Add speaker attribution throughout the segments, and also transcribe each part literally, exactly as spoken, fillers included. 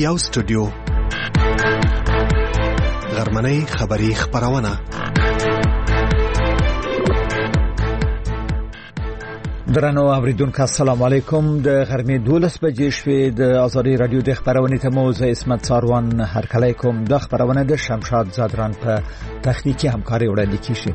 Speaker 1: یو سټوډیو غرمنۍ خبری خبرونه.
Speaker 2: درنو اوریدونکو السلام علیکم. د غرمې دولس بجې شوې. د ازادي رادیو د خبرونې ته مو زه اسمت ساروان هرکلی کوم. د خبرونه د شمشاد زادران په تخنیکی همکاري وړاندې کیږي.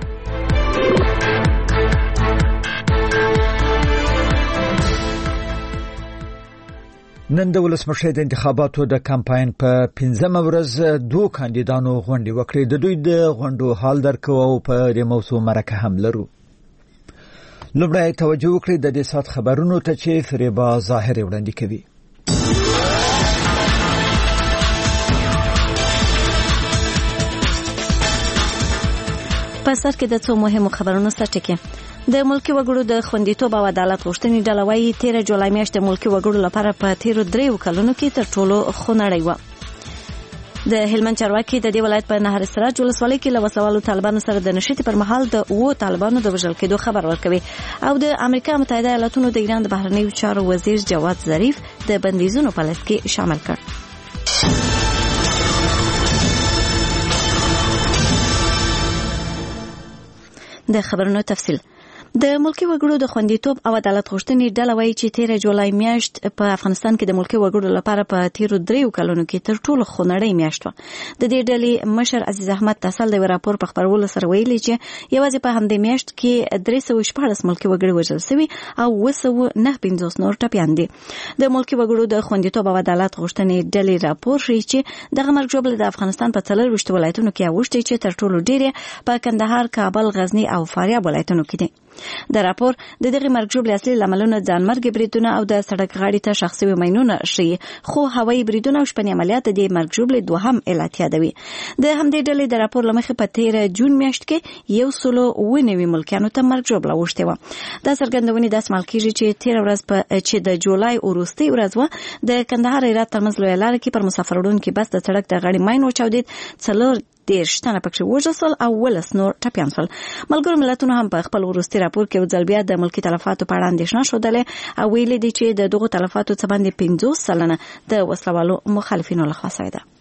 Speaker 2: نن د ولسمشر د انتخاباتو د کمپاین په پنځمه ورځ دوه کاندیدانو غونډې وکړې. د دوی د غونډو حال درکو او په دې موضوع مرکه هم لرو. لومړی توجه وکړئ د دې سات خبرونو ته چې فریبا ظاهر وړاندې کوي.
Speaker 3: په سر کې د څو مهمو خبرونو سرټکی. د ملکی وګړو د خوندیتوب او عدالت غوښتنې ډله وايي تیره جولای میاشت د ملکی وګړو لپاره په تیرو دریو کلونو کې تر ټولو خونړۍ وه. د هلمند چارواکي د دې ولایت په نهر سراج ولسوالۍ کې له وسلوالو طالبانو سره د نشټې پر مهال د اوو طالبانو د وژل کېدو خبر ورکوي. او د امریکا متحده ایالاتونو د ایران د بهرنیو چارو وزیر جواد ظریف د بندیزونو په لیست کې شامل کړ. د خبرونو تفصیل. د ملکی وګړو د خوندیتوب او عدالت غوښتنې ډله وايي چې تیره جولای میاشت په افغانستان کې د ملکی وګړو لپاره په تیرو دریو کلونو کې تر ټولو خونړۍ میاشت وه. د دې ډلې مشر عزیز احمد تسل د راپور په خبرولو سره ویلي چې یوازې په همدې میاشت کې درې سوه شپاړس ملکی وګړي وژل شوي او اوه سوه نهه پنځوس نور ټپیان دي. د ملکی وګړو د خوندیتوب او عدالت غوښتنې ډلې راپور ښیي چې دغه مرګ ژوبله د افغانستان په څلورویشت ولایتونو کې اوښتې چې تر ټولو ډېرې په کندهار، کابل، غزني او فاریاب ولایتونو کې دي. د راپور د دغه مرګ ژوبلې اصلي لاملونه ځانمرګ بریدونه او د سړک غاړې ته شخصي ومینونه ښیي، خو هوایي بریدونه او شپني عملیات د مرګ ژوبلې دوهم علت یادوي. د همدې ډلې د راپور له مخې په تیره جون میاشت کې یو سلو اوه نوي ملکیانو ته مرګ ژوبله اوښتې وه. دا څرګندونې داسې مال کېږي چې تیره ورځ په چې د جولای وروستۍ ورځ وه د کندهار هرات ترمنځ لویه لاره کې پر مسافر وړونکي بس د سړک د غاړې ماین وچاودېد. څلور دېرش تنه پکې وژل شول او ولس نور ټپیان شول. ملګرو ملتونو هم په خپل وروستي راپور کې یو ځل بیا د ملکي تلفاتو په اړه اندېښنه ښودلې او ویلي دي چې د دغو تلفاتو څه باندې پنځوس سلنه د وسلوالو مخالفینو لخوا شوې ده.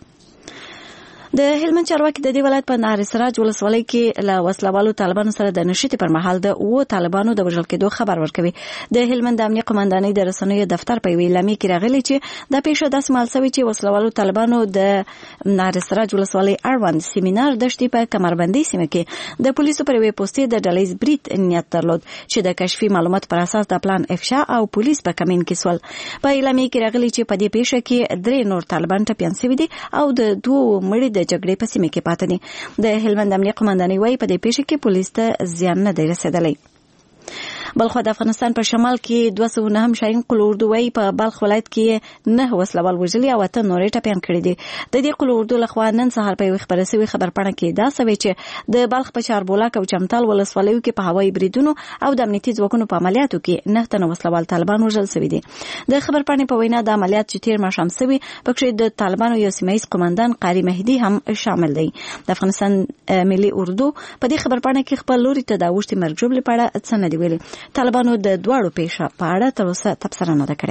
Speaker 3: د هلمند چارواکي د دې ولایت په نهر سراج ولسوالۍ کې له وسلوالو طالبانو سره د نشټې پر مهال د اوو طالبانو د وژل کېدو خبر ورکوي. د هلمند د امنیه قومندانۍ د رسنیو دفتر په یوې اعلامیې کې راغلي چې دا پیښه داسې مال شوې چې وسلوالو طالبانو د نهر سراج ولسوالۍ اړوند سیمینار دشتې په کمربندۍ سیمه کې د پولیسو پر یوې پوستې د ډلهییز برید نیت درلود چې د کشفي معلومات پر اساس د پلان افشا او پولیس په کمین کې سول. په اعلامیې کې راغلي چې په دې پیښه کې درې نور طالبان ټپیان شوي دي او د دوه مړي د جګړې په سیمه کې پاتې دي. د هلمند امنیه قومندانۍ وايي په دې پیښه کې پولیس ته زیان نه دی رسېدلی. بلخو د افغانستان په شمال کې دوه سوه نهم شاهین قل اردو وايي په بلخ ولایت کې نه وسلوال وژلي او اته نورې ټپیان کړي دي. د دې قل اردو لخوا نن سهار په یوه خبره سوي خبرپاڼه کې دا سوي چې د بلخ په چاربولاک او چمتال ولسوالیو کې په هوایي بریدونو او د امنیتي ځواکونو په عملیاتو کې نه تنه وسلوال طالبان وژل شوي دي. د خبرپاڼې په وینا د عملیات چې تیر ماښام شوي پکې د طالبانو یو سیمه ییز قومندان قاری مهدي هم شامل دی. د افغانستان ملي اردو په دې خبرپاڼه کې خپل لوري ته د اوښتې مرګ ژوبلې په اړه څه نه دی ویلي. طالبانو د دواړو پیښه په اړه تر اوسه تبصره نه ده کړې.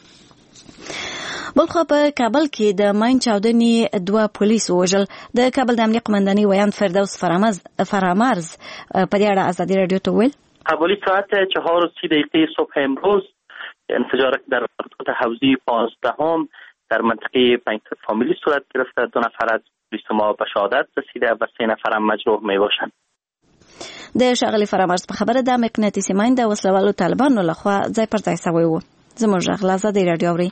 Speaker 3: بلخو په کابل کې د ماین چاودنې دوه پولیس وژل. د کابل د امنیه قومندانۍ ویان فردوس فرامرز فرامرز په دې اړه ازادي رادیو ته ویل
Speaker 4: حوالی ساعت چهار و سی دقیقه صبح امروز انفجار در خطوط حوزه پانزدهم در منطقه پنجصد فامیلی صورت گرفته. دو نفر از پلیس ما به شهادت رسیده و سه نفر هم مجروح می باشند.
Speaker 3: د ښاغلي فرامرز په خبره د مقناطیسي ماین د وسلوالو طالبانو لخوا ځای پر ځای شوی و. زموږ غږ له ازادي رادیو اورئ.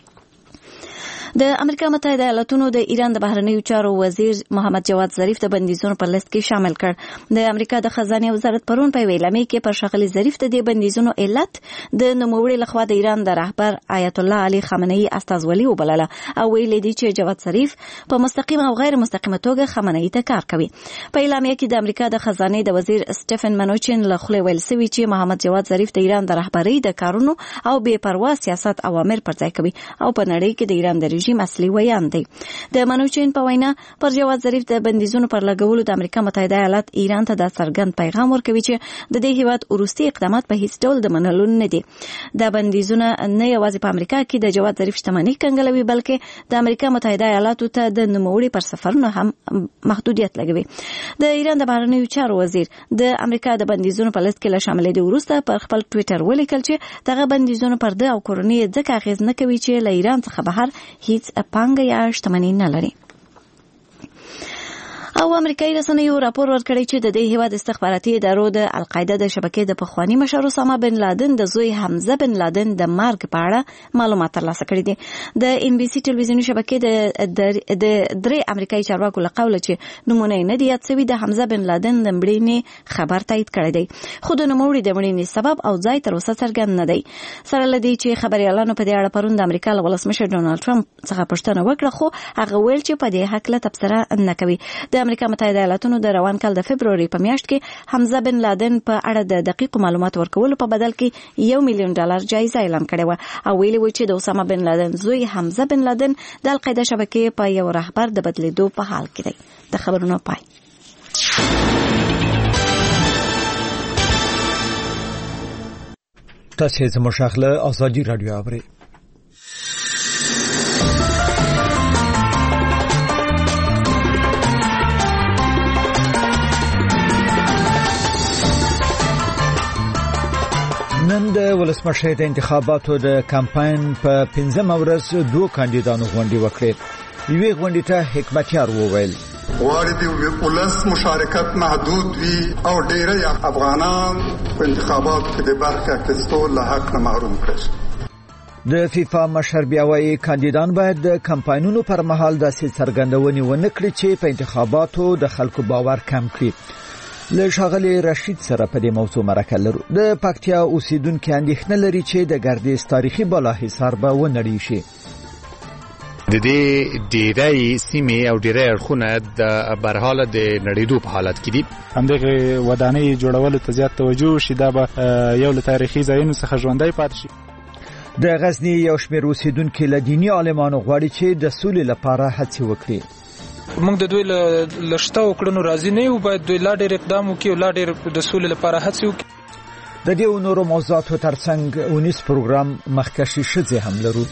Speaker 3: د امریکا متحده ایالاتونو د ایران د بهرنیو چارو وزیر محمد جواد ظریف د بندیزونو په لیست کې شامل کړ. د امریکا د خزانه وزارت پرون په ویلامې کې پر شغلي ظریف د بندیزونو علت د نوموړي لخوا د ایران د رهبر آیت الله علي خامنه‌ای استازولي وبلله او ویل دي چې جواد ظریف په مستقیم او غیر مستقیمه توګه خامنه‌ای ته کار کوي. په اعلامیه کې د امریکا د خزانه د وزیر سټیفن منوچن له خولې ویل سوي چې محمد جواد ظریف د ایران د رهبرۍ د کارونو او بې پروا سیاست اوامر پر ځای کوي او په نړۍ کې د ایران د رژیم اصلي ویان دی. د منوچین په وینا پر جواد ظریف د بندیزونو پر لګولو د امریکا متحده ایالات ایران ته د څرګند پیغام ورکوي چې د دې هیواد وروستي اقدامات په هیڅ ډول د منلو نه دي. د بندیزونه نه یوازې په امریکا کې د جواد ظریف شتمنۍ کنګلوي بلکې د امریکا متحده ایالاتو ته د نوموړي پر سفرونو هم محدودیت لګوي. د ایران د بهرنیو چارو وزیر د امریکا د بندیزونو په لست کې له شاملېدو وروسته پر خپل ټویټر ولیکل چې دغه بندیزونه پر ده او کورنۍ ځکه اغېز نه کوي چې له ایران څخه بهر هیڅ پانګه یا شتمني نه لري. او امریکایي رسنیو راپور ورکړی چې د دې هیواد استخباراتي ادارو د القاعده د شبکې د پخوانی مشر اسامه بن لادن د زوی حمزه بن لادن د مرګ په اړه معلومات ترلاسه کړي دي. د ام بي سي ټلویزیوني شبکې د د درې امریکایي چارواکو له قوله چې نمونه نه دي یاد شوي د حمزه بن لادن د مړینې خبر تایید کړی دی، خو د نوموړي د مړینې سبب او ځای تر اوسه څرګند نه دی. سره له دې چې خبريالانو په دې اړه پرون د امریکا له ولسمشر ډونالد ټرمپ څخه پوښتنه وکړه، خو هغه ویل چې په دې حق له تبصره نه کوي. د امریکا متحده ایالاتونو د روان کال د فبروري په میاشت کې حمزه بن لادن په اړه د دقیق معلومات ورکولو په بدل کې یو میلیون ډالر جایزه اعلان کړې و او ویلي و چې د اسامه بن لادن زوی حمزه بن لادن د القاعده شبکې په یو رهبر د بدلیدو په حال کې دی. د خبرونو پای.
Speaker 2: تاسو زموږ شاخله ازادي رادیو اورئ. نن د ولسمشر د انتخاباتو د کمپاین په پنځمه ورځ دوه کاندیدانو غونډې وکړې. یوې غونډې ته حکمتیار وویل
Speaker 5: غواړي د ولس مشارکت محدود وي او ډېری افغانان په انتخاباتو کې د برخه اخیستو له حق نه محروم کړي.
Speaker 2: د فیفا مشر بیا وايي کاندیدان باید د کمپاینونو پر مهال داسې څرګندونې ونه کړي چې په انتخاباتو د خلکو باور کم کړي. له ښاغلي رشید سره په دې موضوع مرکه لرو. د پکتیا اوسیدونکو اندېښنه لري چې د ګردیز تاریخي بالاحصار به ونړی شي.
Speaker 6: د دې ډیری سیمې او ډیری اړخونه د برحاله د نړیدو په حالت کې دي.
Speaker 7: همدغه ودانۍ جوړولو ته زیات توجه شي، دا به یو له تاریخي ځایونو څخه ژوندی پاتې شي.
Speaker 2: د غزنی یو شمېر اوسیدونکو له دیني عالمانو غواړي چې د سولې لپاره هڅې وکړي.
Speaker 8: موږ د دوی له شته وکړنو راضي نه یو، باید دوی لا ډېر اقدام وکړي او لا ډېر د سولې لپاره هڅې وکړي.
Speaker 2: د دې نورو موضوعاتو ترڅنګ اونیس پروګرام مخکشي ښځې هم لرو.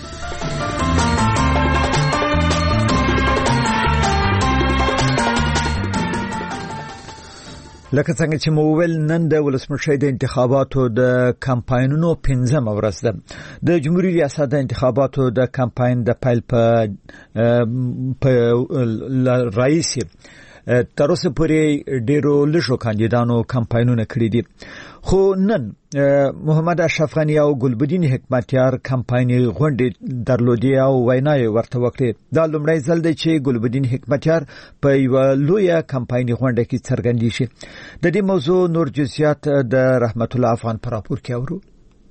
Speaker 2: لکه څنګه چې مو ویل نن د ولسمشر د انتخاباتو د کمپاینونو پنځمه ورځ ده. د جمهوریت ریاست د انتخاباتو د کمپاین د پیل په په رئیس تر اوسه پورې ډیرو لږو کاندیدانو کمپاینونه کړي دي، خو نن محمد اشرف غنی او ګلبدین حکمتیار کمپاین غونډې درلودي او ویناوي ورته وکړي. دا لومړی ځل دی چې ګلبدین حکمتیار په یو لویه کمپاین غونډه کې څرګندي شي. د دې موضوع نور جزئیات د رحمت الله افغان پر راپور کې اورو.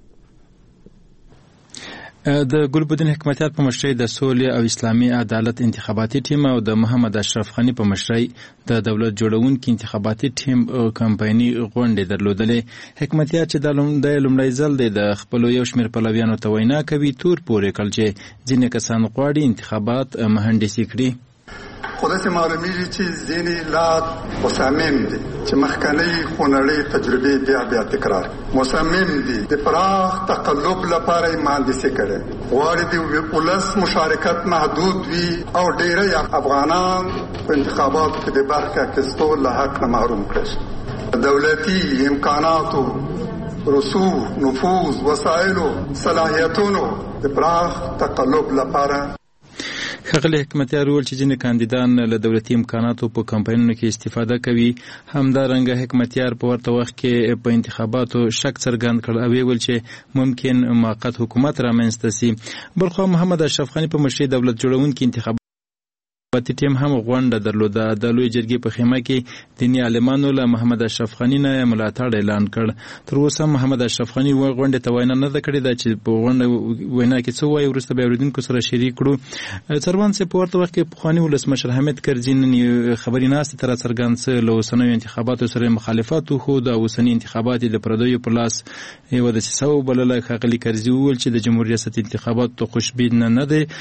Speaker 7: د ګلبدین حکمتیار په مشرۍ د سولې او اسلامي عدالت انتخاباتي ټیم او د محمد اشرف غنی په مشرۍ د دولت جوړونکو انتخاباتي ټیم کمپایني غونډې درلودلې. حکمتیار چې د لومړی ځل د خپل یو شمېر پلویانو ته وینا کوي، تور پورې کړ چې ځینې کسان غواړي انتخابات مهندسي کړي.
Speaker 5: خو داسې معلومیږي چې ځینې لا مصمم دي چې مخکنۍ خونړۍ تجربې بیا بیا تکرار مصمم دي د پراخ تقلب لپاره یې مهندسي کړي. غواړي د ولس مشارکت محدود وي او ډېری افغانان په انتخاباتو کې د برخه اخیستو له حق نه محروم کړي. دولتي امکاناتو، رسوب، نفوذ، وسایلو، صلاحیتونو د پراخ تقلب لپاره
Speaker 7: ښاغلي حکمتیار وویل چې ځینې کاندیدان له دولتي امکاناتو په کمپاینونو کې استفاده کوي. همدارنګه حکمتیار په ورته وخت کې په انتخاباتو شک څرګند کړ او ویل چې ممکن موقت حکومت رامنځته شي. بلخوا محمد اشرف غنی په مشرۍ دولت جوړونکو انتخاباتو پاتې ټیم هم غونډه درلوده. د لوی جرګې په خیمه کې دیني عالمانو له محمد اشرف غني نه ملاتړ اعلان کړ. تر اوسه محمد اشرف غني غونډې ته وینا نه ده کړې ده چې په غونډه وینا کې څه وایي، وروسته به اوریدونکو سره شریک کړو. څروان صاحب په ورته وخت کې پخواني ولسمشر حامد کرزي نن خبري ناستې تر څرګند څه له اوسنیو انتخاباتو سره مخالفت وښود او اوسني انتخابات د پردیو په لاس یوه دسیسه وبلله. ښاغلي کرزي وویل چې د جمهوریت ریاست انتخاباتو خوشبین نه دی،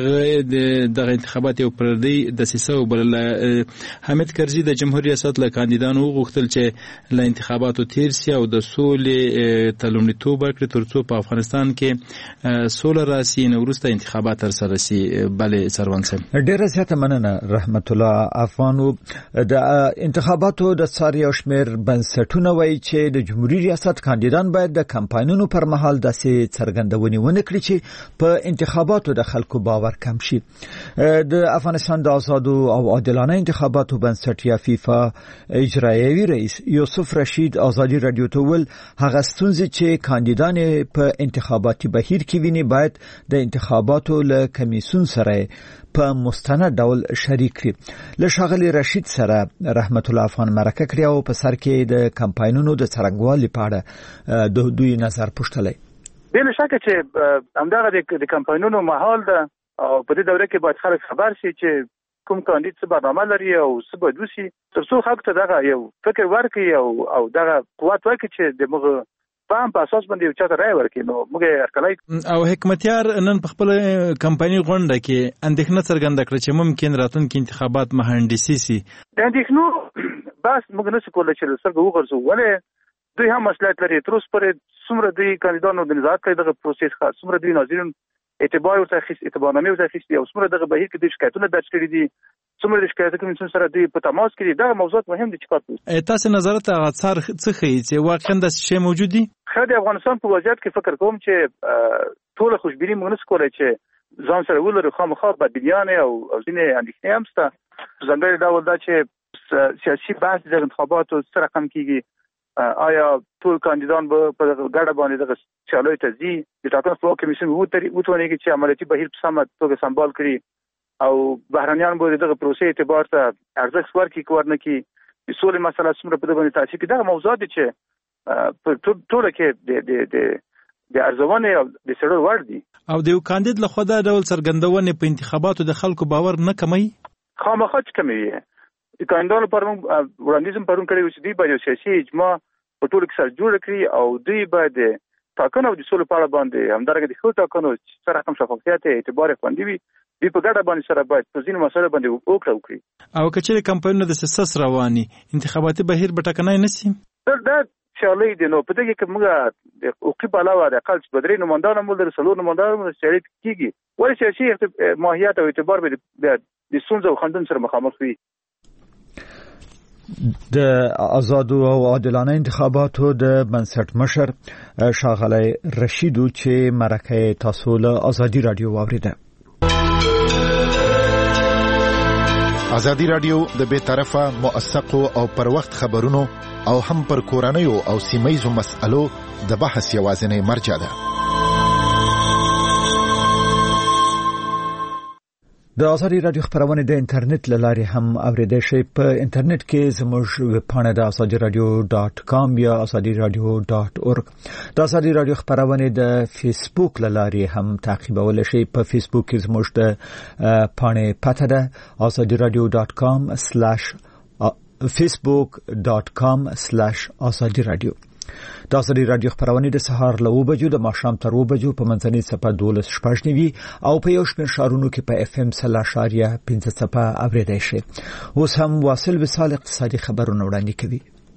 Speaker 7: هغه دغه انتخابات یو پردی دسیسه وبلله. حامد کرزي د جمهوریت ریاست له کاندیدانو وغوښتل چې له انتخاباتو تیر سي او د سولې ته لومړیتوب ورکړي ترڅو په افغانستان کې سوله راسي، نو وروسته انتخابات ترسره سي. بلې څروان صاحب
Speaker 2: ډېره زیاته مننه رحمت الله افغانو. د انتخاباتو د څاري او شمېر بنسټونه وایي چې د جمهوریت ریاست کاندیدان باید د کمپاینونو پر مهال داسې څرګندونې ونه کړي چې په انتخاباتو د خلکو باور کم شي. د افغانستان د آزادو او عادلانه انتخاباتو بنسټ یا فیفا اجرایوي رئیس یوسف رشید آزادي رادیو ته ویل هغه ستونزې چې کاندیدان په انتخاباتي بهیر کې ویني باید د انتخاباتو له کمیسیون سره په مستند ډول شریک کړي. له ښاغلي رشید سره رحمت الله افغان مرکه کړې او په سر کې د کمپاینونو د څرنګوالي په اړه د دوی نظر پوښتلی.
Speaker 9: بلا شکه چې همدغه د کمپاینونو ماحول ده او په دې دوره کې باید خلک خبر شي چې کوم کاندید څه برنامه لري او څه باید وشي، ترڅو خلک ته دغه یو فکر ورکړي او او دغه قوت ورکړي چې د موږ فهم په اساس باندې یو چاته رائے ورکړي. نو موږ هرکلی
Speaker 7: او حکمتیار نن په خپل کمپایني غونډه کې اندېښنه څرګنده کړه چې ممکن راتلونکي انتخابات مهندسي سي.
Speaker 9: د اندېښنو بس موږ نشو کولی چې څنګه وګرځو، ولې دوی هم مسؤلیت لري. تر اوسه پورې څومره دوی کاندیدانو د نظارت کوي دغه پروسس ښه، څومره دوی ناظرین اعتبار ورته اخیست، اعتبارنامې ورته اخیستې او څومره دغه بهیر کې دوی شکایتونه درج کړي دي، څومره د شکایت کمیسیون سره دوی په تماس کې دي. دغه موضوعات مهم دي چې کار کوي.
Speaker 7: تاسو نظارت هغه څار څه ښیي چې واقعا داسې شی موجود دي؟
Speaker 9: خو د افغانستان په وضعیت کې فکر کوم چې ټول خوشبیني موږ نشو کولی چې ځان سره ولرو. خامخا بدبینیانې او ځینې اندېښنې هم شته. په ځانګړي ډول دا چې سیاسي بحث د انتخاباتو څه رقم کېږي، آیا ټول کاندیدان به په ګډه باندې دغه سیالیو ته ځي، د ټاکنو خپلواک کمیسیون وتوانېږي چې عملیاتي بهیر په سمه توګه سمبال کړي او بهرنیان به دغه پروسې اعتبار ته ارزښت ورکړي که ورنه کړي. د سولې مسله څومره په دې باندې تاثیر کوي. دغه موضوعات دي چې په ټوله کې د د د د ارزونې او د څېړلو وړ دي.
Speaker 7: او د یو کاندید لخوا دا ډول څرګندونې په انتخاباتو د خلکو باور نه کموي؟
Speaker 9: خامخا چې کموي. د کاندیدانو پر موږ وړاندیز پرون کړی و چې دوی باید یو سیاسي اجماع په ټولو کې سره جوړه کړي او دوی باید ټاکنو او د سولې په اړه باندې همدارنګه د ښو ټاکنو څه رقم شفافیت اعتبار خوندي وي، دوی په ګډه باندې سره باید په ځینو مسایلو باندې وکړه وکړي.
Speaker 7: او که چېرې کمپاینونه د سیاست رواني انتخاباتي بهیر به ټکنی نه سي؟
Speaker 9: دا سیالۍ دي. نو په دې کې موږ د حقوقي علاوه د اقل څه درې نمایندان هم ولرو، څلور نمایندان هم سیالۍ کېږي. ولې سیاسي ماهیت او اعتبار به د ستونزو او خنډونو سره مخامخ وي.
Speaker 2: د آزادو او عادلانه انتخاباتو د بنسټ مشر ښاغلی رشیدو چې مرکه تاسو له آزادي رادیو واوریده.
Speaker 10: آزادي رادیو د بے طرفه موثقو او پر وخت خبرونو او هم پر کورنیو او سیمایزو مسألو د بحث یوازینی مرجع ده.
Speaker 2: د آزادي رادیو خبرونه د انټرنیټ لارې هم اوریدای شئ. په انټرنیټ کې زموږ ویب پاڼه د آزادي رادیو ډاټ کام یا آزادي رادیو ډاټ اورګ. د آزادي رادیو خبرونه د فیسبوک لارې هم تعقیبولی شئ. په فیسبوک کې زموږ د پاڼې پته ده آزادي رادیو ډاټ کام سلاش فیسبوک ډاټ کام سلاش آزادي رادیو. د آزادي رادیو خبرونه د سهار له اوه بجو د ماښام تر اوه بجو په منځنۍ څپه دولس شپږ نوي او په یو شمېر ښارونو کې په اف ام سل اشاریه پنځه څپه اوریدای شي. اوس هم واصل وصال اقتصادي خبرونه وړاندې کوي.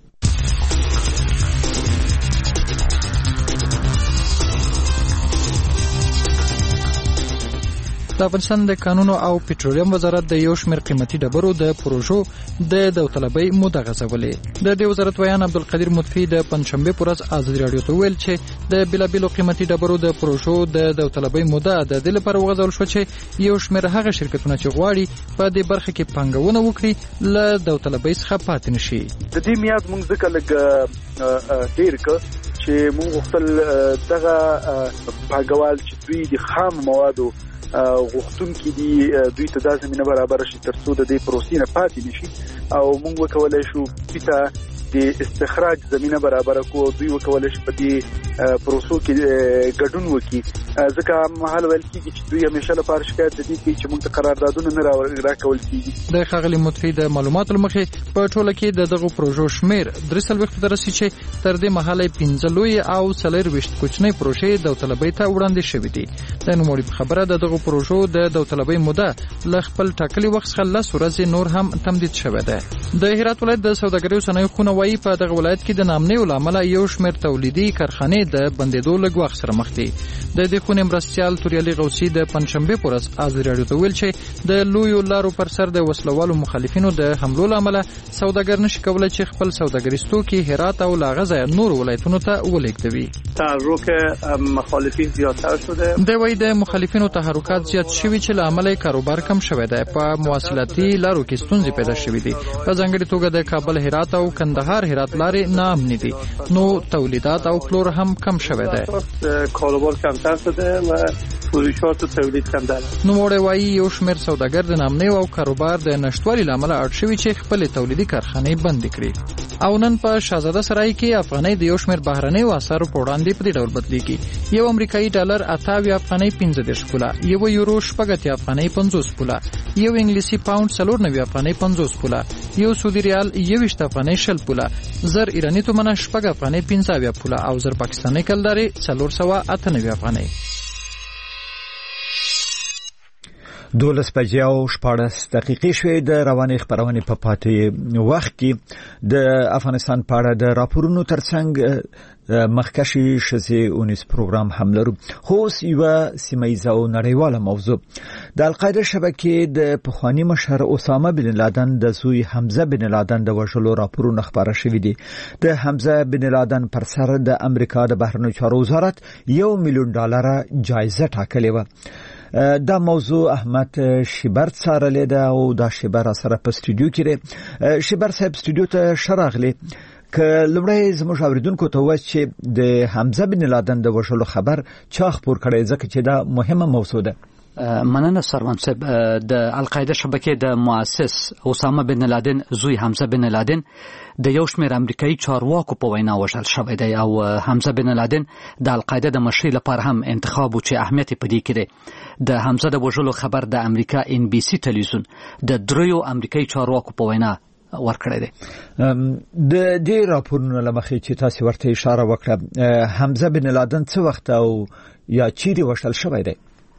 Speaker 8: د افغانستان د کانونو او پټرولیم وزارت د یو شمېر قیمتي ډبرو د پروژو د داوطلبۍ موده غځولې. د دې وزارت ویان عبدالقدیر مطفي د پنځشنبې په ورځ آزادي رادیو ته ویل چې د بېلابېلو قیمتي ډبرو د پروژو د داوطلبۍ موده د دې لپاره وغځول شو چې یو شمېر هغه شرکتونه چې غواړي په دې برخه کې پانګونه وکړي له داوطلبۍ څخه پاتې نشي.
Speaker 9: د دې میاد موږ ځکه لږ ډېر کړ چې موږ غوښتل دغه پانګوال چې دوی د خام موادو غوښتونکي دي دوی ته دا زمينه برابر شي ترڅو د دې پروسې نه پاتې نشي او موږ وکولای شو چې د استخراج زمينه برابر کو دوی وکولای شي په دې پروسو کې ګډون وکړي ځکه مهال ویل کېږي چې دوی همیشه لپاره شکایت دي چې موږ ته قراردادونه نه راکول کېږي. د
Speaker 8: ښاغلي مطفي د معلوماتو لمخې په ټوله کې د دغه پروژو شمیر درې سلويخت ته رسي چې تر دې مهاله پنځه لوی او څلورويشت کوچنۍ پروژې داوطلبۍ ته وړاندې شوې دي. د نوموړي خبره د دغه پروژو د داوطلبۍ موده ل خپل ټاکلي وخت څخه لس ورځې نور هم تمدید شوې ده. د هرات ولایت د سوداګریو صنایعو خونه وايي په دغه ولایت کې د نامنیو لامل یو شمېر تولیدي کارخانې د بندېدو لږ وخت سره مخ دي. د دې خونې مرستیال توریالي غوثي د پنځشنبه پر ورځ ازادي راډیو ته ویل چې د لویو لارو پر سر د وسلوالو مخالفینو د حملو لامل سوداګر نشي کولای چې خپل سوداګریز توکي هرات او لاغزه نور ولایتونو ته ولېږدوي.
Speaker 11: تحرک مخالفین زیات‌تر شده.
Speaker 8: د وای د مخالفینو تحرکات زیات شوي چې لامل کاروبار کم شوی دی. په مواصلاتي لارو کې ستونزې پیدا شوې دي. په ځانګړي توګه د کابل هرات او کندهار هرات لارې ناامنې دي. نو تولیدات او پلور هم کم شوی دی.
Speaker 11: کاروبار کمتر شده و فروشات و تولید کمتر.
Speaker 8: نو موږ وایي یو شمېر سوداګر د نامنۍ او کاروبار د نشټوالي لامل اړ شوي چې خپل تولیدي کارخانې بند کړي. او نن په شاهزاده سرای کې افغانۍ د یو شمېر بهرنیو اسعارو په وړاندې په دې ډول بدلېږي. یو امریکایي ډالر اته اویا افغانۍ پنځه دېرش پوله، یو یورو شپږ اتیا افغانۍ پنځوس پوله، یو انګلیسي پاوند څلور نوي افغانۍ پنځوس پوله، یو سعودي ریال یوویشت افغانۍ شل پوله، زر ایراني تومنه شپږ افغانۍ پنځه اویا پوله او زر پاکستاني کلدارې څلور سوه اته نوي افغانۍ.
Speaker 2: دولس بجې او شپاړس دقیقې شوې. د روانې خبرونې په پاتې وخت کې د افغانستان په اړه د راپورونو ترڅنګ مخکشي شزي اونیس پروګرام هم لرو. خو یو سیمایي او نړیواله موضوع د القاعده شبکې د پخوانی مشر اسامه بن لادن د زوی حمزه بن لادن د وژلو راپورونه خبره شوې دي. د حمزه بن لادن پر سر د امریکا د بهرنیو چارو وزارت یو میلیون ډالر جایزه ټاکلې و. دا موضوع احمد شیبر څارلې ده او دا شیبر سره په استودیو کې دی. شیبر صاحب استودیو ته شراغلی که لمړی زموږ اوریدونکو ته وایي چې د حمزه بن لادن د وژلو خبر چا خبر کړی ځکه چې دا مهمه موضوع ده.
Speaker 12: مننه سروان صاحب. د القاعده شبکې د مؤسس اسامه بن لادن زوی حمزه بن لادن د یو شمېر امریکایي چارواکو په وینا وژل شوی دی او حمزه بن لادن د القاعده د مشرۍ لپاره هم انتخاب و چې اهمیت په دې کې دی. د حمزه د وژلو خبر د امریکا ان بي سي تلویزیون د دریو امریکایي چارواکو په وینا ورکړی دی.
Speaker 2: د دې راپورونو لمخې چې تاسو ورته اشاره وکړه، حمزه بن لادن څه وخت او یا چیرې وژل شوی دی؟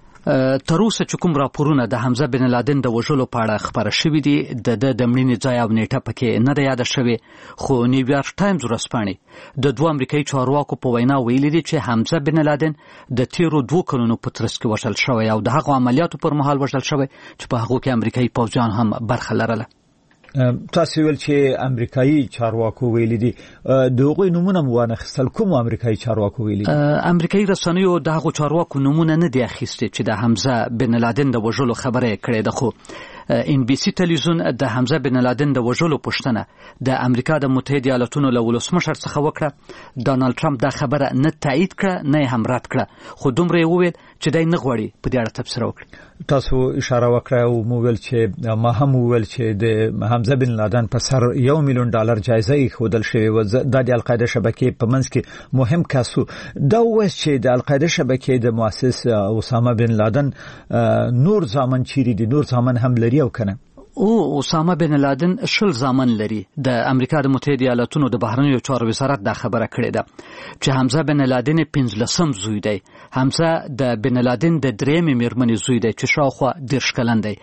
Speaker 12: تر اوسه چې کوم راپورونه د حمزه بن لادن د وژلو په اړه خبره شوي دي د د مړینې ځای او نیټه پکې نه ده یاده شوې. خو نیویارک ټایمز ورځپاڼې د دوه امریکایي چارواکو په وینا ویلي دي چې حمزه بن لادن د تیرو دوه کلونو په ترڅ کې وژل شوی او د هغو عملیاتو پر مهال وژل شوی چې په هغو کې امریکایي پوځیان هم برخه لرله.
Speaker 2: تاسو ویل چې امریکایي چارواکو ویلي دي، د هغوی نومونه مو وانخیستل. کوم امریکایي چارواکو ویلي دي؟
Speaker 12: امریکایي رسنیو د هغو چارواکو نومونه نه دي اخیستي چې د حمزه بن لادن د وژلو خبره یې کړې ده. خو ان بي سي تلویزیون د حمزه بن لادن د وژلو پوښتنه د امریکا د متحده ایالاتونو له ولسمشر څخه وکړه. ډانلډ ټرمپ دا خبره نه تایید کړه نه هم رد کړه، خو دومره یې وویل چې دی نه غواړي په دې اړه تبصره وکړي.
Speaker 2: تاسو اشاره وکړه او مو ویل چې ما هم ویل چې د حمزه بن لادن په سر یو میلیون ډالر جایزه یې ښودل شوې و. د القاعده شبکې په منځ کې مهم کسو دا وایي چې د القاعده شبکې د مؤسس اسامه بن لادن نور ځامن چیرې دي، نور ځامن هم لري او کنه؟
Speaker 12: او اسامه بن لادن شل ځامن لري. د امریکا د متحده ایالاتونو د بهرنیو چارو وزارت دا خبره کړې ده چې حمزه بن لادن پنځلسم زوی دی. حمزه د بن لادن د درېیمې مېرمنې زوی دی چې شاوخوا دېرش کلن دی.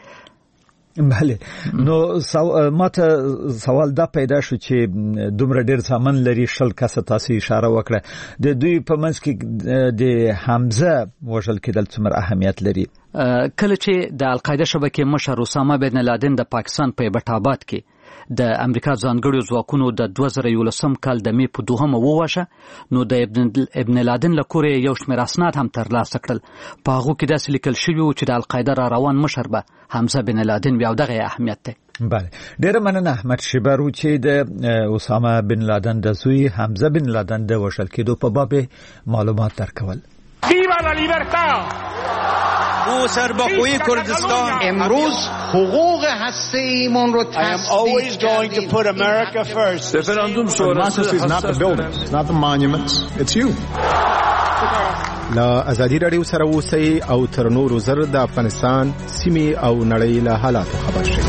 Speaker 2: بله، نو سو... ماته سوال دا پیدا شو چې دومره ډیر ځامن لري، شل کسه تاسو اشاره وکړه، د دوی په منځ کې د حمزه وژل کېدل څومره اهمیت لري؟
Speaker 12: کله چې د القاعده شبکې مشر اسامه بن لادن د پاکستان په ایبټ آباد کې د امریکا ځانګړو ځواکونو د دوه زره یولسم کال د مې په دوهمه وواشه، نو د ابن, ابن لادن له کورې یو شمېر اسناد هم ترلاسه کړل. په هغو کې داسې لیکل شوي و چې د القاعده را روان مشر به حمزه بن لادن وي او دغه اهمیت دی.
Speaker 2: بله، ډیره مننه احمد شیبر چې د اسامه بن لادن د زوی حمزه بن لادن د وژل کېدو په باب معلومات درکول.
Speaker 13: Viva la libertad! او سربخوی کردستان
Speaker 14: امروز حقوق هسته ایمان رو
Speaker 13: I am always going to put America first.
Speaker 15: Referendum sonrası is not the buildings, not the monuments, it's you.
Speaker 16: لا ازادي رادیو سره اوسئ او تر نورو زر د افغانستان سیمې او نړۍ له حالاتو خبر شئ.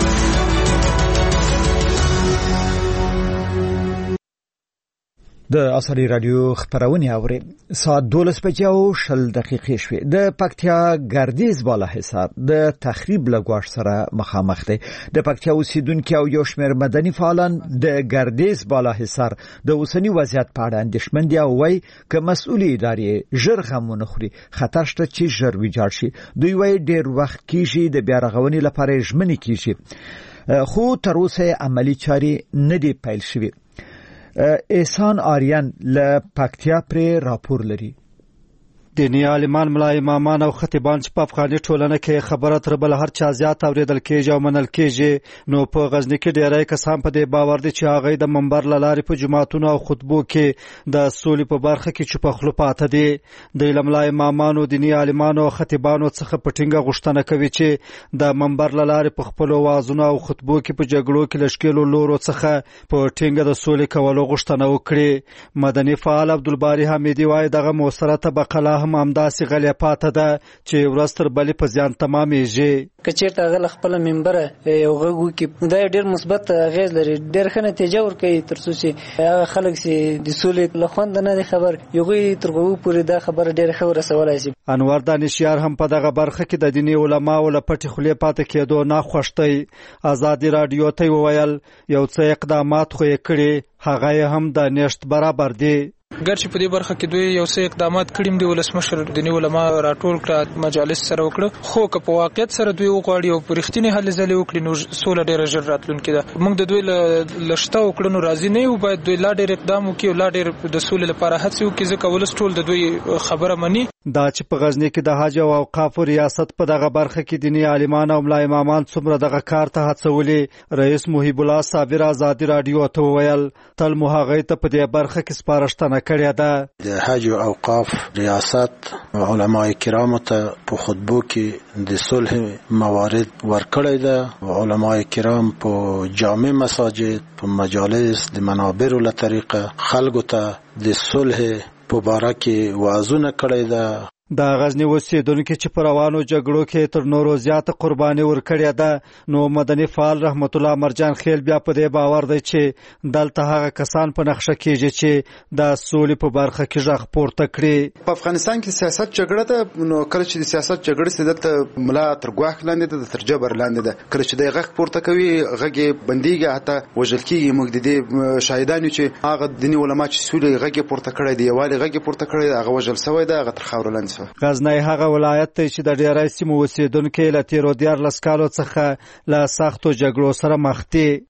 Speaker 2: د اصلي رادیو خبرونه اوري ساعت دولس بجې او شل دقیقې شوې. د پکتیا ګردیز بالا حصار د تخریب لګواش سره مخامخ دی. د پکتیا اوسیدونکو او یو شمېر مدني فعالان د ګردیز بالا حصار د اوسنی وضعیت په اړه اندېښمن دي او وايي چې مسؤلې ادارې ژر غمونه خوري خطر شته چې ژر ویجاړ شي. دوی وايي ډېر وخت کېږي د بیا رغونې لپاره ژمنې کېږي خو تر اوسه عملی چاري نه دی پیل شوی. احسان آریان له پکتیا پر راپور لري.
Speaker 17: دینی عالمان ملا امامان او خطیبان چې په افغاني ټولنه کې خبره تر بل هر چا زیات اوریدل کېږي او منل کېږي نو په غزنی کې ډیری کسان په دې باور دي چې هغه د منبر لارې په جماعتونو او خطبو کې د سولې په برخه کې چې په خلو پاته دي. د ملا امامان دینی عالمان او خطیبانو څخه په ټینګه غوښتنه کوي چې د منبر لارې په خپل وازونو او خطبو کې په جګړو کې لشکېلو لورو څخه په ټینګه د سولې کولو غوښتنه وکړي. مدني فعال عبدالباری حمیدی وايي دغه موثره طبقه هم همداسې غلې پاته ده چې ورځ تر بلې په زیان تمامېږي.
Speaker 18: که چېرته هغه له خپله منبره یو غږ وکړي دا ډېر مثبت اغېز لري، ډېر ښه نتیجه ورکوي تر څو چې هغه خلک چې د سولې له خونده نه دي خبر هغوی تر غوږو پورې دا خبره ډېره ښه ورسولی شي.
Speaker 17: انور دانشیار هم په دغه برخه کې د دیني علماو له پټې خولې پاتې کېدو ناخوښ دی. ازادي راډیو ته وویل یو څه اقدامات خو یې کړي هغه هم د نشت برابر دی.
Speaker 8: ګرچې په دې برخه کې دوی یو څه اقدامات کړي دي، ولسمشر دیني علما راټول کړه، مجالس سره وکړه، خو که په واقعیت سره دوی وغواړي او په رښتینې هلې ځلې وکړي نو سوله ډېره ژر راتلونکې ده. موږ د دوی له شته وکړنو راضي نه یو، باید دوی لا ډېر اقدام وکړي او لا ډېر د سولې لپاره هڅې وکړي ځکه ولس ټول د دوی خبره مني.
Speaker 17: دا چې په غزنی کې د حج او اوقافو ریاست په دغه برخه کې دیني عالمان او ملا امامان څومره دغه کار ته هڅولي، رئیس محیب الله صابر ازادي راډیو ته وویل تل مو هغه ته په دې برخه کې سپارښتنه کړې ده.
Speaker 19: د حج او اوقاف ریاست علماء کرام ته په خطبو کې د صلح موارد ورکړی ده او علماء کرام په جامع مساجد په مجالس د منابر له طریقه خلکو ته د صلح په باره کې وعظونه کړی ده.
Speaker 17: د غزنی اوسیدونکو چې پر روانو جګړو کې تر نورو زیاته قرباني ورکړې ده نو مدني فعال رحمت الله مرجان خیل بیا په دې باور دی چې دلته هغه کسان په نقشه کېږي چې د سولې په برخه کې ژغ پورته کړي.
Speaker 20: په افغانستان کې سیاست جګړه ده نو کله چې د سیاست جګړه سي دلته ملا تر ګواښ لاندې ده، تر جبر لاندې ده. کله چې د غږ پورته کوي غږ بنديږي حتی وژل کېږي. موږ د دې شاهدان یو چې هغه دیني علما چې سولې غږ پورته کړی دی یوالي غږ پورته کړی هغه وژل شوی ده، هغه تر خاورو لاندې.
Speaker 17: غزنی هغه ولایت دی چې د ډیری سیمو اوسیدونکو له تیرو دیارلس کالو څخه له سختو جګړو سره مخ دي.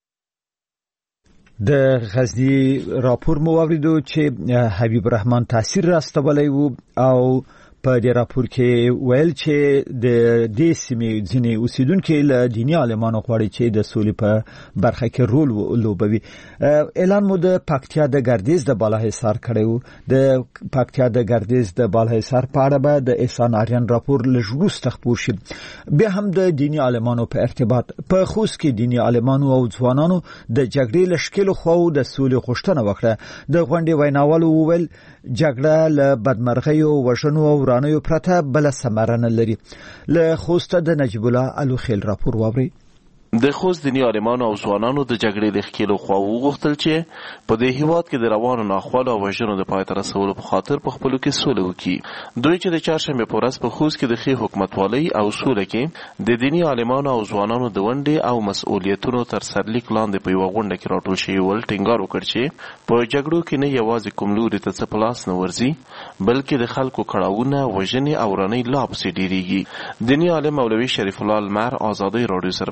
Speaker 2: د غزنی راپور مو واوریدو چې حبیب الرحمن تاثیر راستولی وو او په دې راپور کې ویل چې د دې سیمې ځینې اوسیدونکو له دیني عالمانو غواړي چې د سولې په برخه کې رول ولوبوي. اعلان مو د پکتیا د ګردیز د بالاحصار کړی وو. د پکتیا د ګردیز د بالاحصار په اړه به د احسان آریان راپور لږ وروسته خپور شي. بیا هم د دیني عالمانو په ارتباط په خوست کې دیني عالمانو او ځوانانو د جګړې له شکلو خو د سولې غوښتنه وکړه. د غونډې ویناوالو وویل جګړه له بدمرغیو وژنو او ورانیو پرته بل ثمره نه لري. له خوست د نجیب الله الوخیل راپور واوري.
Speaker 21: د خوست دیني عالمانو او ځوانانو د جګړې د ښکېلو خواو غوښتل چې په دې هیواد کې د روانو ناخوالو او وژنو د پای ته رسولو په خاطر په خپلو کې سوله وکړي. دوی چې د چهارشنبې په ورځ په خوست کې د ښې حکومتوالۍ او سوله کې د دیني عالمانو او ځوانانو د ونډې او مسؤلیتونو تر سرلیک لاندې په یوه غونډه کې راټول شوي ول ټینګار وکړ چې په جګړو کې نه یوازې کوم لوري ته څه په لاس نه ورځي بلکې د خلکو کړاوونه وژنې او ورانۍ لا پسې ډېرېږي. دیني عالم مولوي شریف الله لمر ازادۍ راډیو سره په خبرو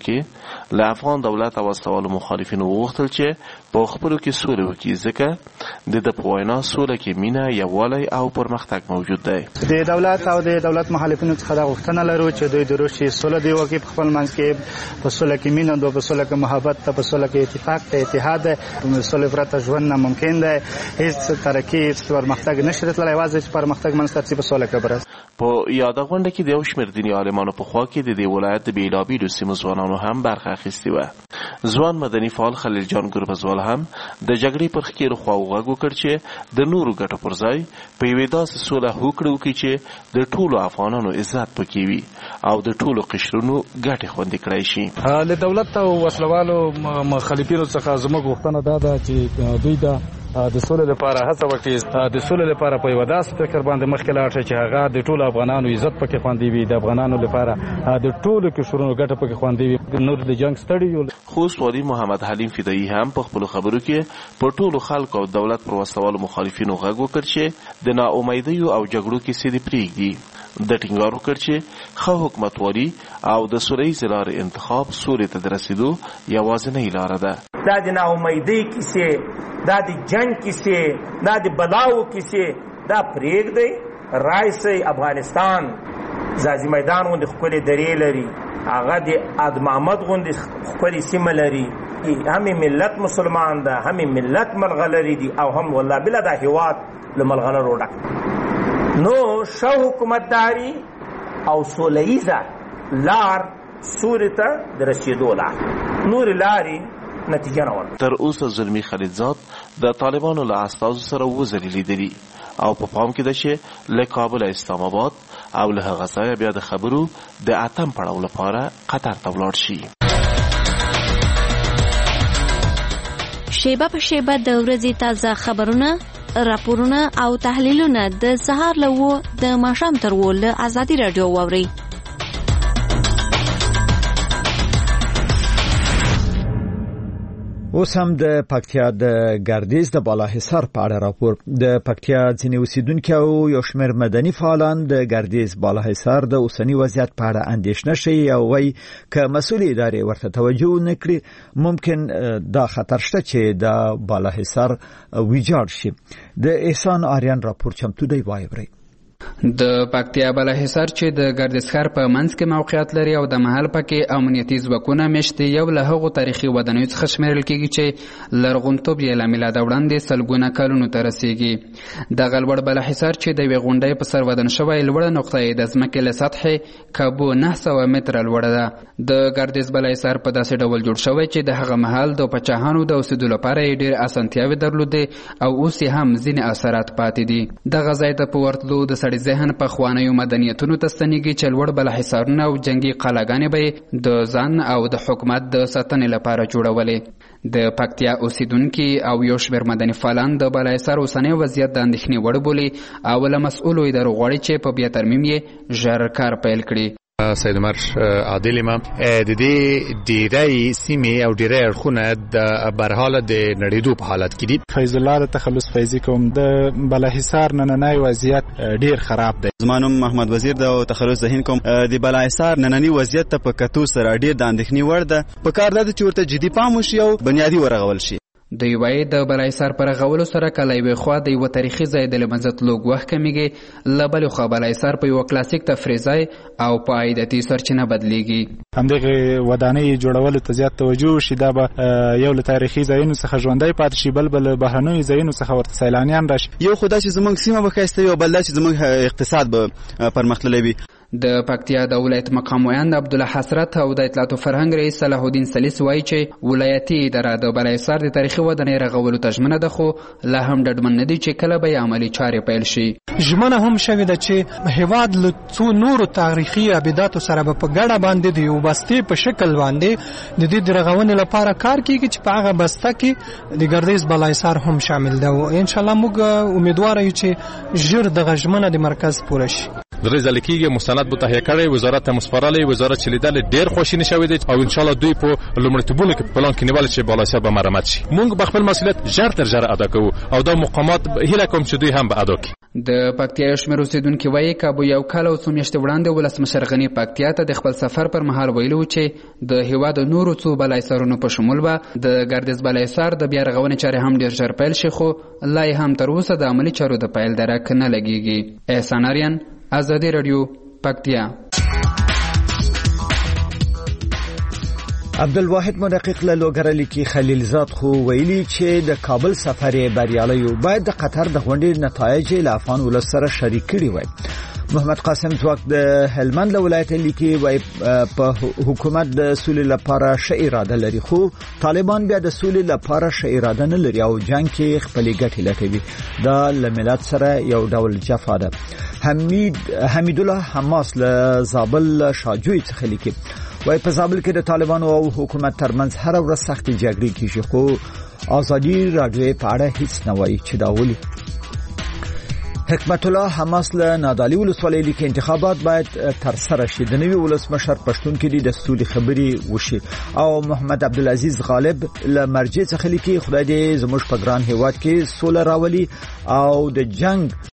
Speaker 21: کې له افغان دولت او وسلوالو مخالفینو وغوښتل چې په خپلو کې سوله وکړي، ځکه د ده په وینا سوله کې مینه، یووالی او پرمختګ موجود دی.
Speaker 1: د دولت او د دولت مخالفینو څخه دا غوښتنه لرو چې دوی د روسي سوله دی وکړي، په خپل منځ کې په سوله کې مینه ده، په سوله کې محبت ده، په سوله کې اتفاق ده، اتحاد ده. په سوله پرته ژوند ناممکن دی. هیڅ ترقي، هیڅ پرمختګ نشي راتللی. یوازې چې پرمختګ منځته راسي په سوله کې به راسي.
Speaker 21: په یاده غونډه کې د یو شمېر دیني عالمانو په خوا کې د دې ولایت د بېلابېلو سیمو ځوانانو هم برخه اخیستې وه. ځوان مدني فعال خلیل جان ګربزوال هم د جګړې پر ښکېلو خواوو غږ وکړ چې د نورو ګټو پر ځای په یوې داسې سوله هوکړه وکړي چې د ټولو افغانانو عزت پکې وي او د ټولو قشرونو ګټې خوندي کړی شي.
Speaker 22: له دولت او وسلوالو مخالفینو څخه زموږ غوښتنه دا ده چې دوی دا د سولې لپاره هڅه وکړي، د سولې لپاره په یوه داسې فکر باندې مخکې لاړ شي چې هغه د ټولو افغانانو عزت پکې خوندي وي، د افغانانو لپاره د ټولو قشرونو ګټه پکې خوندي وي. نور د جنګ ستړي یو.
Speaker 21: خوست والي محمد حلیم فدایي هم په خپلو خبرو کې په ټولو خلکو او دولت پر وسلوالو مخالفینو غږ وکړ چې د ناامیدیو او جګړو کیسې دې پرېږدي. د ټینګار وکړ چې ښه حکومتوالي او د سوله ییزې لارې انتخاب سولې ته د رسېدو یوازینۍ لاره ده.
Speaker 23: دا د ناامیدۍ کیسې، دا د جنگ کیسې، دا د بلاو کیسې دا پرېږدئ، راشئ. افغانستان ځاځي میدان غوندې ښکلې درې لري، هغه د اد محمد غوندې ښکلې سیمه لري، همې ملت مسلمان ده، همې ملت ملغلرې دي او هم والله بله دا هېواد له ملغلرو ډک. نو ښه حکومتداري او سوله ییزه لار سولې ته د رسېدو لار، نورې لارې نتیجه نه ورکوي.
Speaker 21: تر اوسه زلمي خلیلزاد د طالبانو له استازو سره وزرې لیدلي او په پام کې ده چې له کابل اسلام آباد او له هغه ځایه بیا د خبرو د اتم پړاو لپاره قطر ته ولاړ شي.
Speaker 3: شیبه په شیبه د ورځې تازه خبرونه، راپورونه او تحلیلونه د سهار له اوه د ماښام تر اوه له ازادي راډیو واورئ.
Speaker 2: اوس هم د پکتیا د ګردیز د بالاحصار په اړه راپور. د پکتیا ځینې اوسیدونکي او یو شمېر مدني فعالان د ګردیز بالاحصار د اوسني وضعیت په اړه اندېښنه ښیي او وایي که مسؤلې ادارې ورته توجه ونه کړي ممکن دا خطر شته چې د بالاحصار ویجاړ شي. د احسان آریان راپور چمتو دی، واورئ.
Speaker 24: د پکتیا بالاحصار چې د ګردیز ښار په منځ کې موقعیت لري او د محل پکې امنیتي ځواکونه مشت یو له هغو تاریخي ودانیو څخه شمیرل کېږي چې لرغونتوب یې له میلاده وړاندې سلګونه کلونو ته رسیږي. دغه لوړ بالاحصار چې د یوې غونډۍ په سر ودان شوی لوړه نقطه یې د ځمکې له سطحې کابو نه سوه متره لوړه ده. د ګردیز بالاحصار په داسې ډول جوړ شوی چې د هغه مهال د پاچاهانو د اوسېدو لپاره یې ډېرې اسانتیاوې درلودې او اوس یې هم ځینې اثرات پاتې دي. دغه ځای ته په ورتلو د سړي ذهن په خوانیو مدنیتونو ته ستنېږي چې لوړ بالاحصارونه او جنگي قلاګانې به د ځان او د حکومت د ساتنې لپاره جوړولې. د پکتیا اوسیدونکي او یو شمېر مدني فعالان د بالاحصار اوسنی وضعیت د اندېښنې وړ بولي او له مسؤلو ادارو غواړي چې په بیا ترمیم یې ژر کار پیل کړي.
Speaker 6: سید عمر عادل ما د دې ډیری سیمې او ډیری اړخونه د برحاله د نړیدو په حالت کې دي.
Speaker 25: فیض الله د تخلص فیضی کوم د بالاحصار نننی وضعیت ډیر خراب دی.
Speaker 26: زمانوم محمد وزیر د تخلص ذهین کوم د بالاحصار نننی وضعیت ته په کتو سره ډیر د اندېښنې وړ ده. په کار ده چې ورته جدي پام وشي او بنیادی ورغول شي.
Speaker 24: د یوې د بالاحصار پر غولو سره کله یوې خوا د یو تاریخي ځای د لمنځه تلو ګواښ کمیږي، له بلې خوا بالاحصار په یو کلاسیک تفریح ځای او په عایدتي سرچینه بدلیږي.
Speaker 25: همدغه ودانۍ جوړولو ته زیات توجه وشي، دا به یو له تاریخي ځایونو څخه ژوندی پاتې شي، بل بل بهرنیو ځایونو څخه ورته سیلانیان راشي.
Speaker 26: یو خو دا چې زموږ سیمه به ښایسته وي او بل دا چې زموږ اقتصاد به پرمختللی وي.
Speaker 24: د پکتیا د ولایت مقام ویاند عبدالله حسرت او د اطلاعات او فرهنګ رئیس صلاح الدین سلیس وایي چې ولایتي اداره د بالاحصار د تاریخي ودانۍ رغولو ته ژمنه ده، خو لا هم ډډمن نه دي چې کله به عملي چارې پیل شي.
Speaker 27: ژمنه هم شوې ده چې هیواد له څو نورو تاریخي ابداتو سره به په ګډه باندې د یو بستې په شکل باندې د دې د رغونې لپاره کار کیږي چې په هغه بسته کې د ګردیز بالاحصار هم شامل ده او ان شاء الله موږ امیدوار یو چې ژر دغه ژمنه د مرکز پوره شي.
Speaker 4: درې ځله کېږي مستند به تهیه کړی وزارت ته مسپارلی وزارت چې لیدل ډېر خوشینه شوی دی او ان شاء الله دوی په لومړیتوبونو کې پلان کې نیول چې بالاحصار به مرمت شي موږ به خپل مسؤلیت ژر تر ژره ادا کوو او دا مقامات هیله کوم چې دوی هم به ادا کړي.
Speaker 24: د پکتیا یو شمېر اوسېدونکي وایي کابو یو کال او څو میاشتې وړاندې ولسمشر غني پکتیا ته د خپل سفر پر مهال ویلي و چې د هېواد نورو څو بالاحصارونو په شمول به د ګردیز بالاحصار د بیا رغونې چارې هم ډېر ژر پیل شي خو لا یې هم تر اوسه د عملي چارو د پیل درک نه لګېږي. احسان آریان ازادي راډیو پکتیا.
Speaker 2: عبدالواحد محقق له لوګرلي کې خلیلزاد خو ویلي چې د کابل سفر بریالی و باید د قطر د غونډې نتایج له افغان ولس سره شریک کړي وای. محمد قاسم ځواک د هلمند له ولایت لیکي وای په حکومت د سولې لپاره ښه اراده لري خو طالبان بیا د سولې لپاره ښه اراده نه لري او جنگ کې خپلې ګټې لټوي. دا له ملت سره یو ډول جفا ده. حمید حمید الله حماس له زابل شاجوی څخه لیکي وای په زابل کې د طالبانو او حکومت ترمنځ هر ورځ سختې جګړې کیږي خو ازادي راډیو په اړه هیڅ نه وایي چې دا ولي. حکمت الله حماس له نادالي ولسوالۍ لیکي انتخابات باید تر سره شي د نوي ولسمشر پښتون کې د دستوري خبري وشي. او محمد عبدالعزيز غالب له مرجع څخه لیکي خدای دې زموږ په ګران هیواد کې سوله راولي او د جنگ